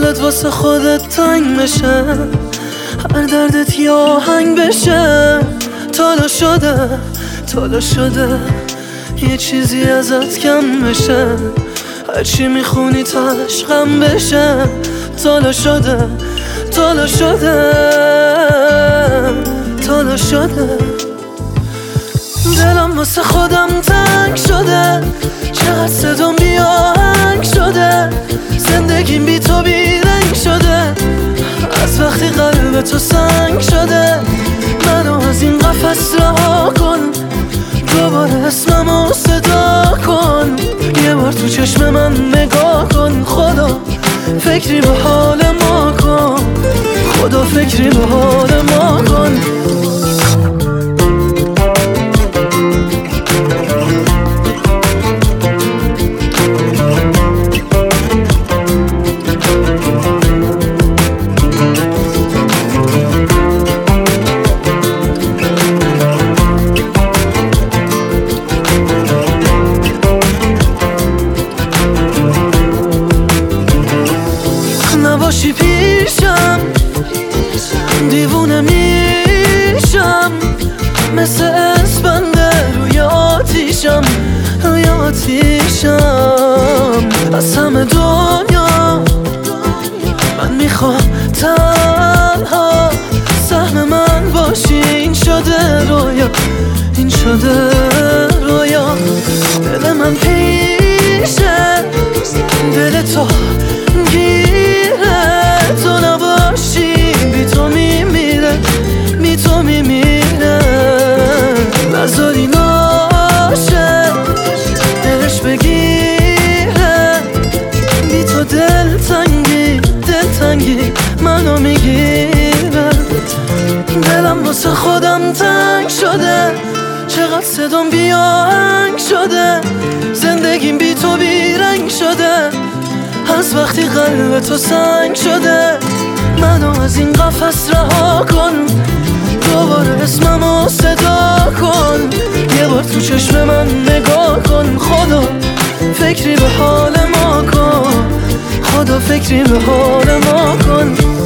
دلت واسه خودت تنگ بشه، هر دردت یه آهنگ بشه. تالا شده یه چیزی ازت کم بشه، هرچی میخونی تاش غم بشه. تالا شده دلم واسه خودم تنگ شده، چقدر صدام بی آهنگ شده. زندگیم بی تو بی رنگ شده، از وقتی قلب تو سنگ شده. منو از این قفس رها کن، دوباره اسممو صدا کن. یه بار تو چشم من نگاه کن، خدا فکری به حال ما کن، خدا فکری به حال ما کن. نباشی پیشم دیوونه میشم، مثل اسپند روی آتیشم. از همه دنیا من میخوام تنها سهم من باشی. این شده رویا دل من پیشه، دل تو گیره. تو نباشی بی تو میمیره. نذاری ناشه دلش بگیره، بی تو دلتنگی منو میگیره. دلم واسه خودم تنگ شده، چقدر صدام بی آهنگ شده. زندگیم بی تو بی رنگ شده، از وقتی قلب تو سنگ شده. منو از این قفس رها کن، دوباره اسممو صدا کن. یه بار تو چشم من نگاه کن، خدا فکری به حال ما کن، خدا فکری به حال ما کن.